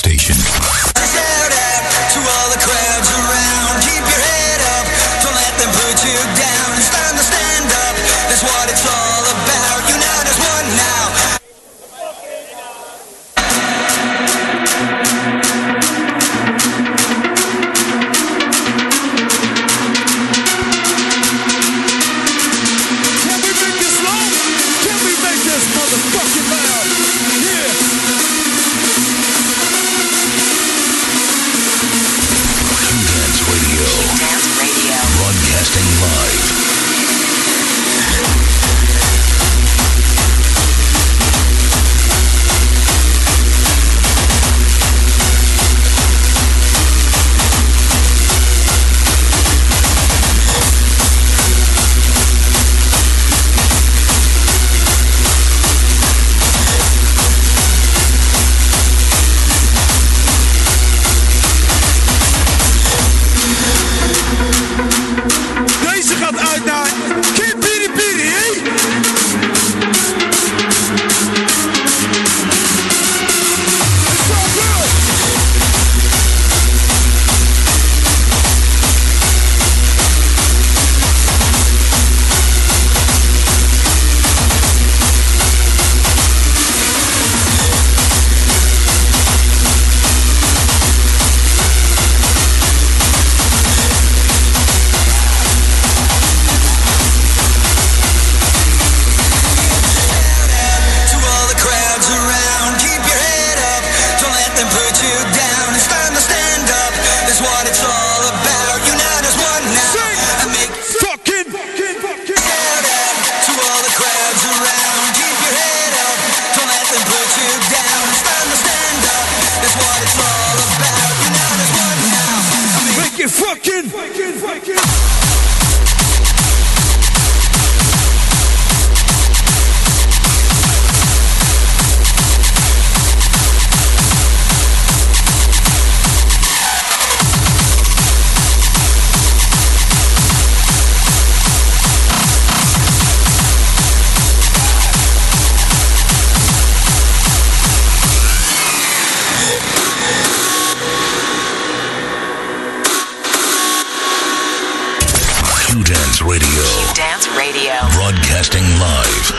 station. Shout out to all the crowds around. Keep your head up, don't let them put you down. It's time to stand up, that's what it's all about. Unite as one now. Can we make this loud? Can we make this motherfucking loud? Yeah. Q-Dance Radio. Q-Dance Radio. Broadcasting live. Deze gaat uit naar Kim Piri Piri, hé? It's all good. To all the crowds around, keep your head up, don't let them put you down. It's time to stand up, that's what it's all about. Unite as one now. And make Fucking. shout out to all the crowds around. Keep your head up, don't let them put you down. It's time to stand up, that's what it's all about. Unite as one now. Make it fucking. Q-Dance Radio. Q-Dance Radio. Broadcasting live.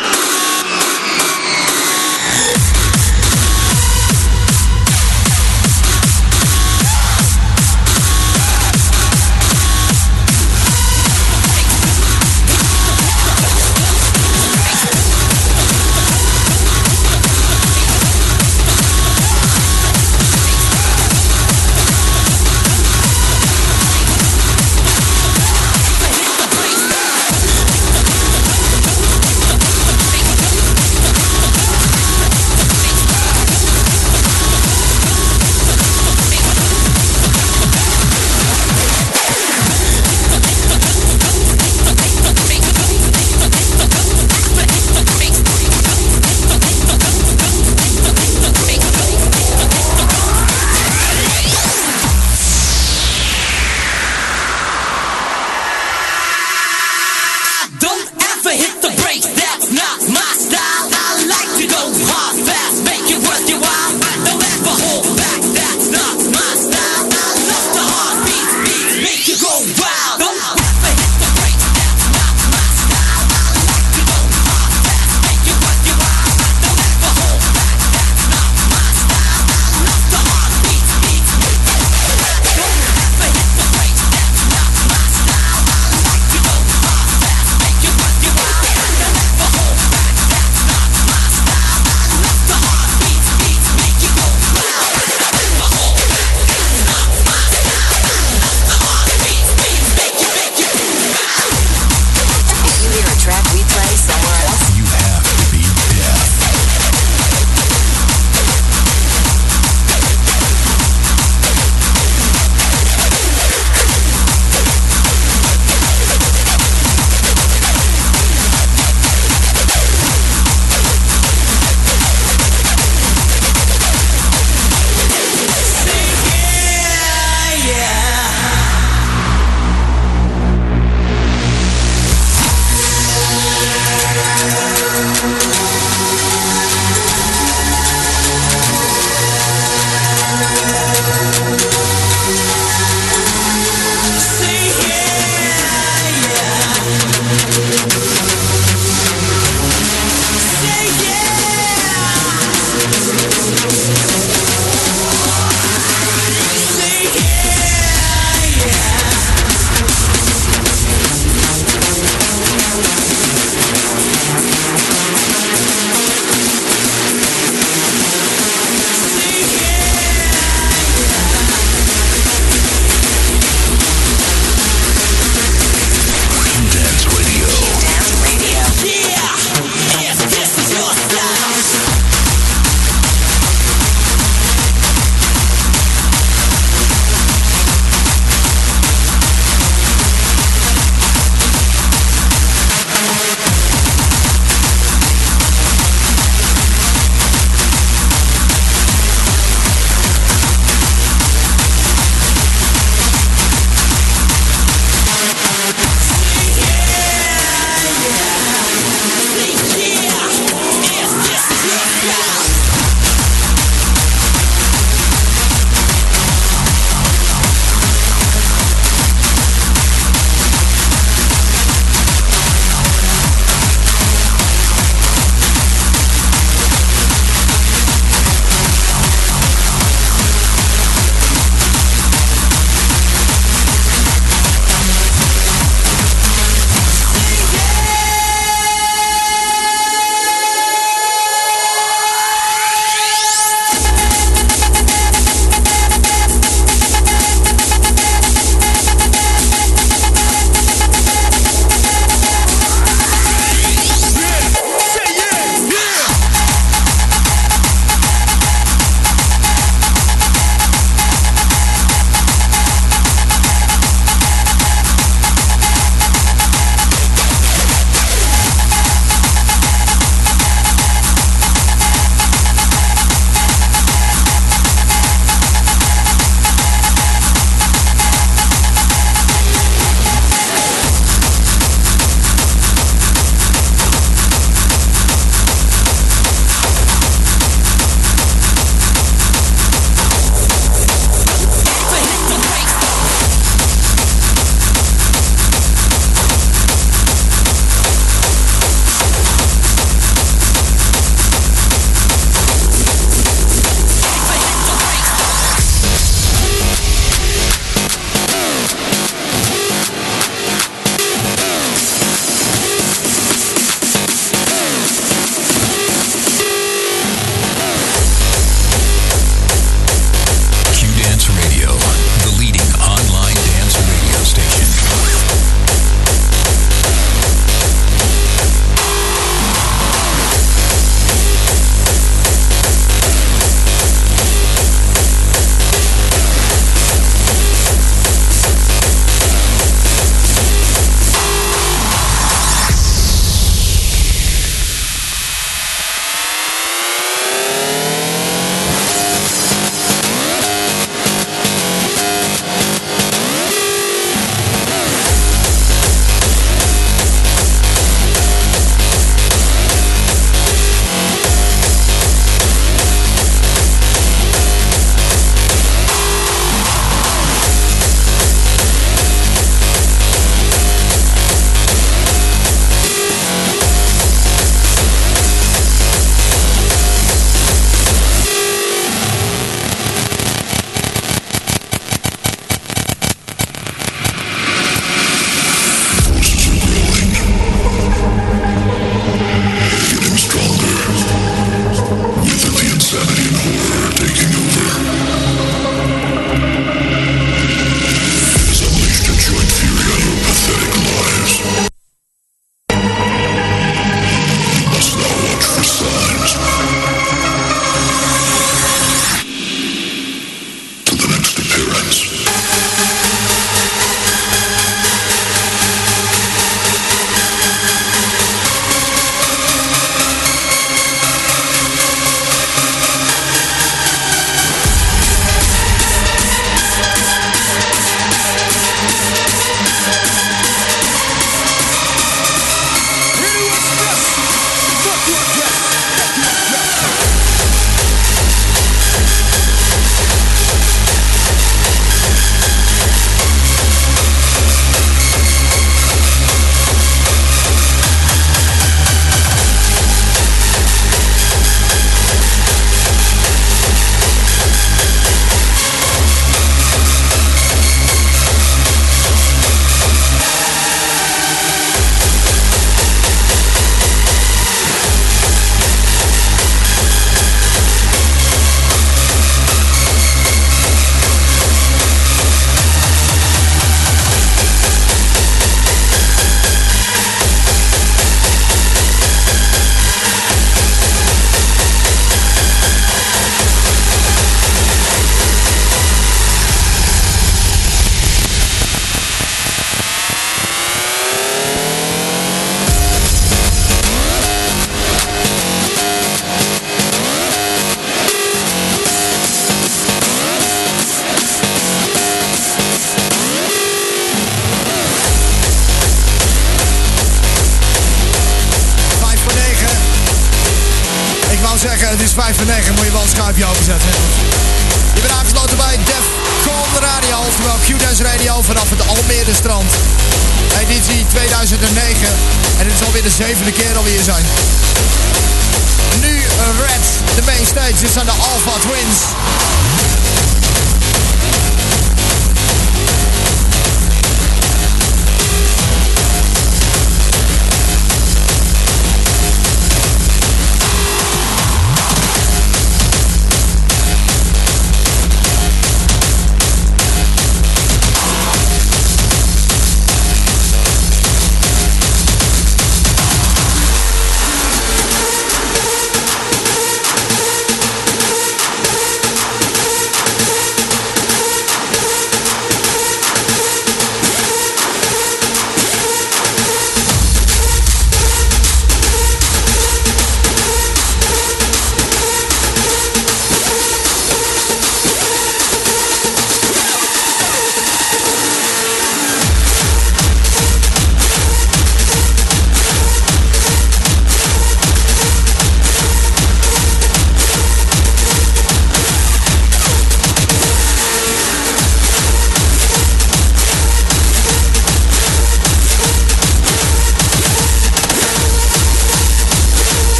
en het is 5 voor 9. Moet je wel een schuifje overzetten. Je bent aangesloten bij Defcon Radio, oftewel Q-Dance Radio vanaf het Almere strand. Editie 2009. En dit is alweer de 7e keer dat we hier zijn. Nu Red, de main stage. Dit zijn de Alpha Twins.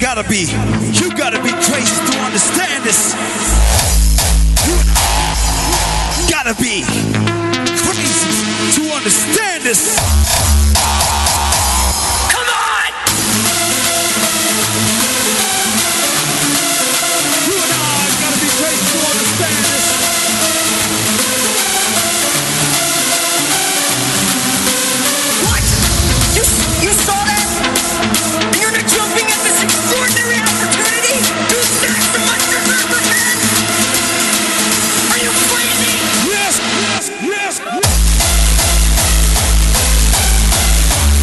You gotta be crazy to understand this. You gotta be crazy to understand this. Come on! You and I gotta be crazy to understand this. What? You saw that? And you're not jumping at this extraordinary opportunity to maximize your upper hand? Are you crazy? Yes, yes, yes, yes.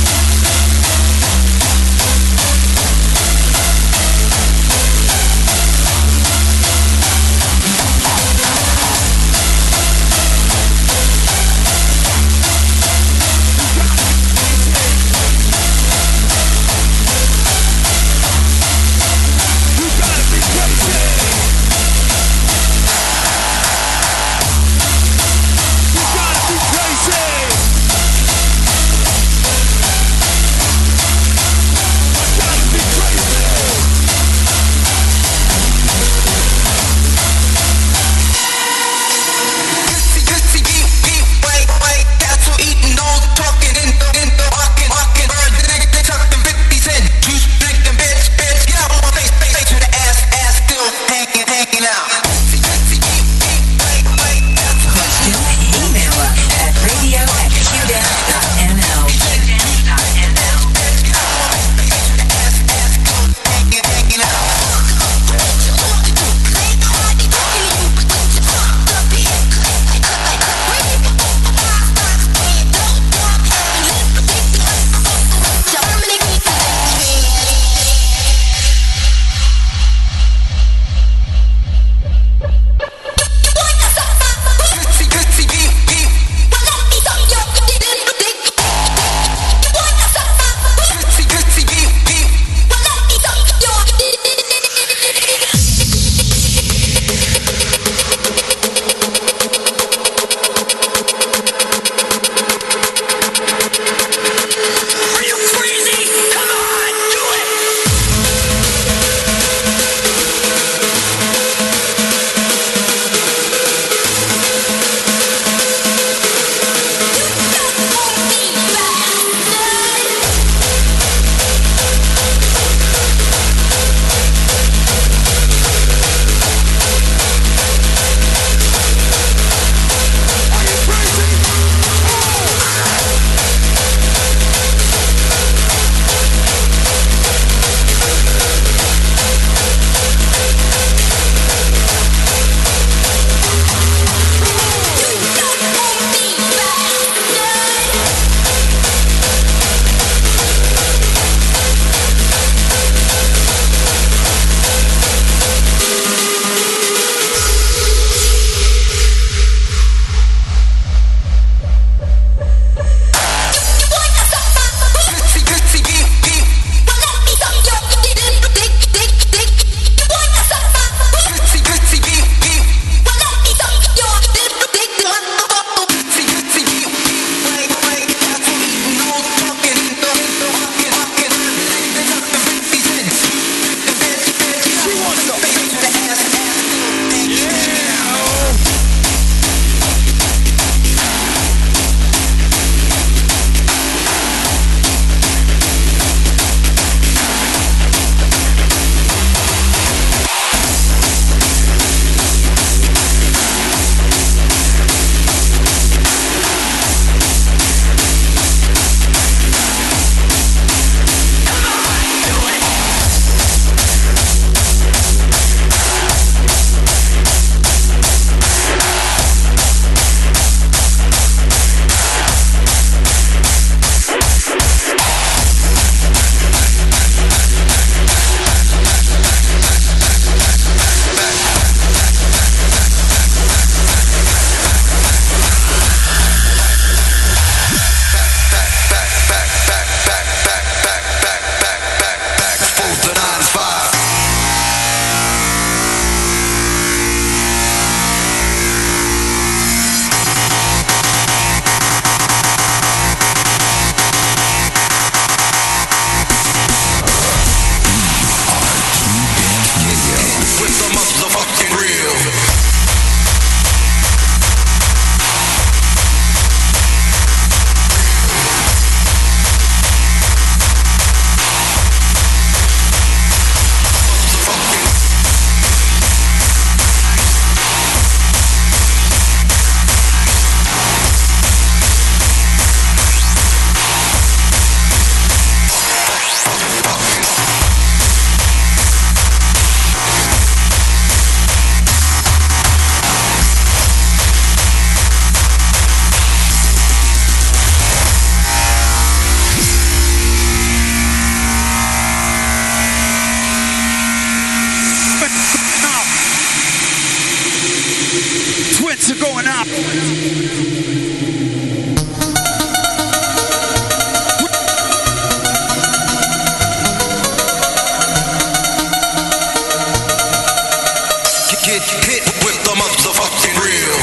Get hit with the motherfucking real.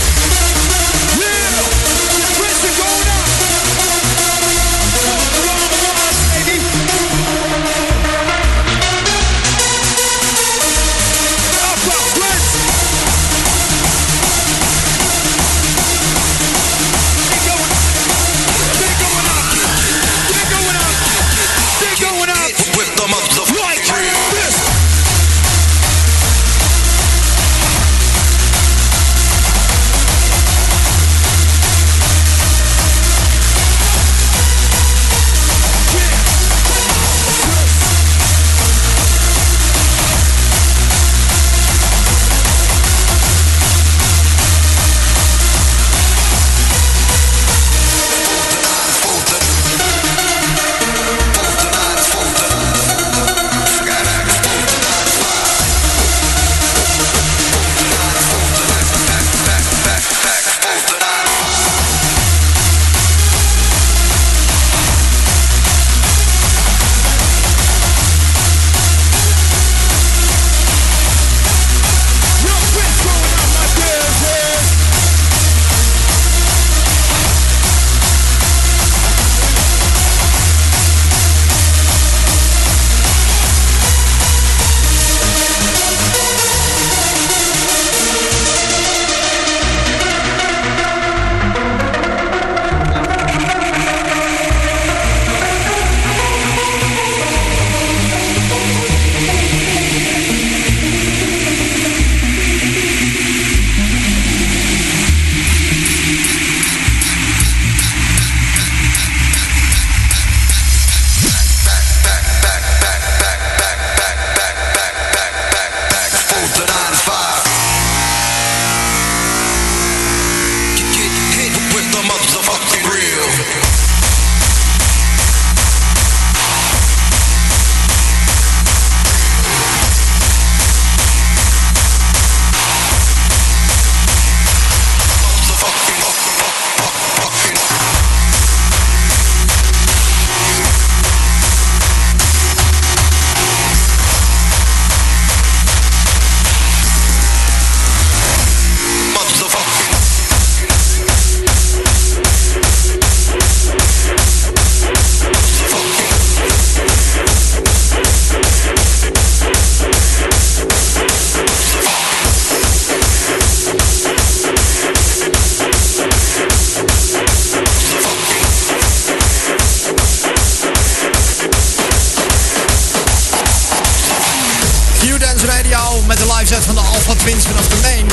Met de live set van de Alpha Twins vanaf de main.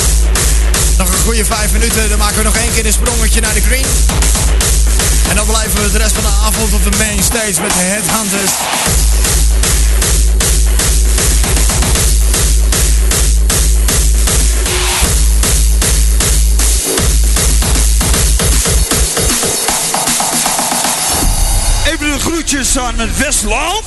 Nog een goede 5 minuten, dan maken we nog 1 keer een sprongetje naar de green. En dan blijven we de rest van de avond op de main stage met de Headhunters. Even de groetjes aan het Westland.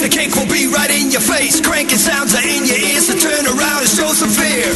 The kick will be right in your face. Cranking sounds are in your ears, so turn around and show some fear.